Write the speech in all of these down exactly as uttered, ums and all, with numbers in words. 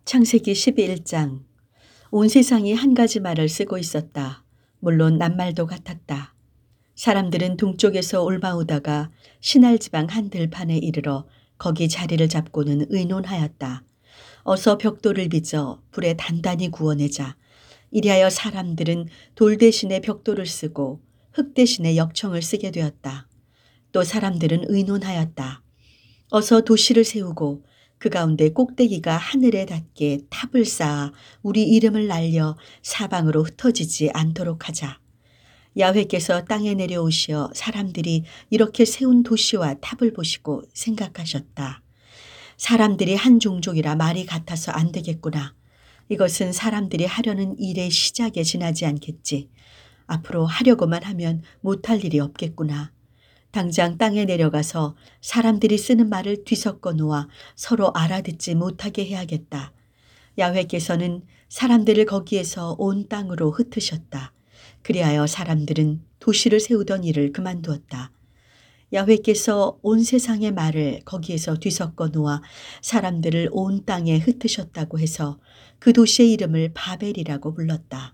창세기 십일 장. 온 세상이 한 가지 말을 쓰고 있었다. 물론 낱말도 같았다. 사람들은 동쪽에서 올바오다가 시날 지방 한 들판에 이르러 거기 자리를 잡고는 의논하였다. 어서 벽돌을 빚어 불에 단단히 구워내자. 이리하여 사람들은 돌 대신에 벽돌을 쓰고 흙 대신에 역청을 쓰게 되었다. 또 사람들은 의논하였다. 어서 도시를 세우고 그 가운데 꼭대기가 하늘에 닿게 탑을 쌓아 우리 이름을 날려 사방으로 흩어지지 않도록 하자. 야훼께서 땅에 내려오시어 사람들이 이렇게 세운 도시와 탑을 보시고 생각하셨다. 사람들이 한 종족이라 말이 같아서 안 되겠구나. 이것은 사람들이 하려는 일의 시작에 지나지 않겠지. 앞으로 하려고만 하면 못할 일이 없겠구나. 당장 땅에 내려가서 사람들이 쓰는 말을 뒤섞어 놓아 서로 알아듣지 못하게 해야겠다. 야훼께서는 사람들을 거기에서 온 땅으로 흩으셨다. 그리하여 사람들은 도시를 세우던 일을 그만두었다. 야훼께서 온 세상의 말을 거기에서 뒤섞어 놓아 사람들을 온 땅에 흩으셨다고 해서 그 도시의 이름을 바벨이라고 불렀다.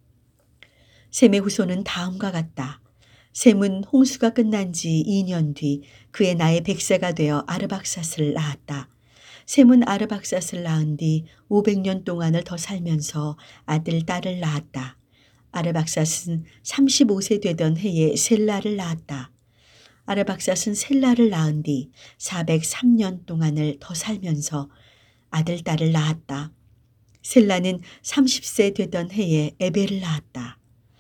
셈의 후손은 다음과 같다. 셈은 홍수가 끝난 지 이 년 뒤 그의 나이 백 세가 되어 아르박삿을 낳았다. 셈은 아르박삿을 낳은 뒤 오백 년 동안을 더 살면서 아들, 딸을 낳았다. 아르박삿은 삼십오 세 되던 해에 셀라를 낳았다. 아르박삿은 셀라를 낳은 뒤 사백삼 년 동안을 더 살면서 아들, 딸을 낳았다. 셀라는 삼십 세 되던 해에 에벨을 낳았다.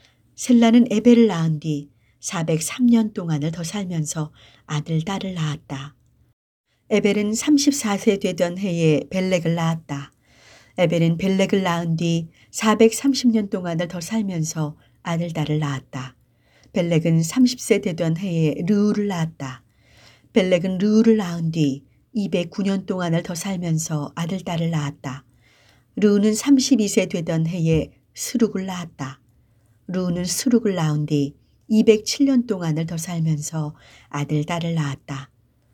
셀라는 에벨을 낳은 뒤 사백삼 년 동안을 더 살면서 아들, 딸을 낳았다. 에벨은 삼십사 세 되던 해에 벨렉을 낳았다. 에벨은 벨렉을 낳은 뒤 사백삼십 년 동안을 더 살면서 아들, 딸을 낳았다. 벨렉은 삼십 세 되던 해에 르우를 낳았다. 벨렉은 르우를 낳은 뒤 이백구 년 동안을 더 살면서 아들, 딸을 낳았다. 르우는 삼십이 세 되던 해에 스룩을 낳았다. 르우는 스룩을 낳은 뒤 이백칠 년 동안을 더 살면서 아들, 딸을 낳았다.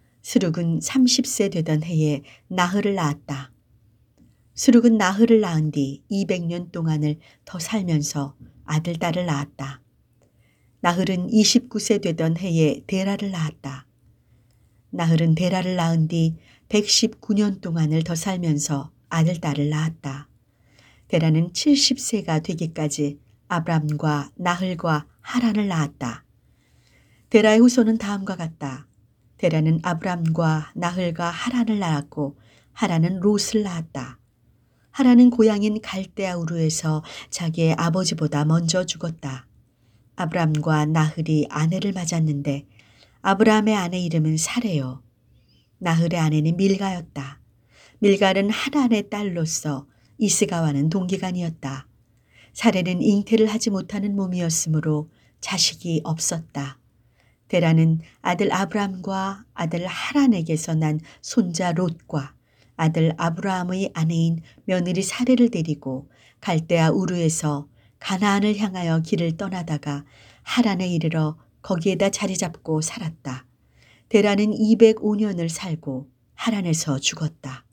스룩은 삼십 세 되던 해에 나흐를 낳았다. 스룩은 나흐를 낳은 뒤 이백 년 동안을 더 살면서 아들, 딸을 낳았다. 나흘은 이십구 세 되던 해에 데라를 낳았다. 나흘은 데라를 낳은 뒤 백십구 년 동안을 더 살면서 아들, 딸을 낳았다. 데라는 칠십 세가 되기까지 아브람과 나흘과 하란을 낳았다. 데라의 후손은 다음과 같다. 데라는 아브람과 나흘과 하란을 낳았고 하란은 롯을 낳았다. 하란은 고향인 갈대아 우르에서 자기의 아버지보다 먼저 죽었다. 아브람과 나흘이 아내를 맞았는데 아브람의 아내 이름은 사레요. 나흘의 아내는 밀가였다. 밀가는 하란의 딸로서 이스가와는 동기간이었다. 사레는 잉태를 하지 못하는 몸이었으므로 자식이 없었다. 데라는 아들 아브람과 아들 하란에게서 난 손자 롯과 아들 아브라함의 아내인 며느리 사레를 데리고 갈대아 우르에서 가나안을 향하여 길을 떠나다가 하란에 이르러 거기에다 자리 잡고 살았다. 데라는 이백오 년을 살고 하란에서 죽었다.